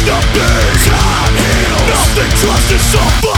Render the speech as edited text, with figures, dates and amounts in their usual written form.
the beast. Time heals. Nothing trusts is suffer.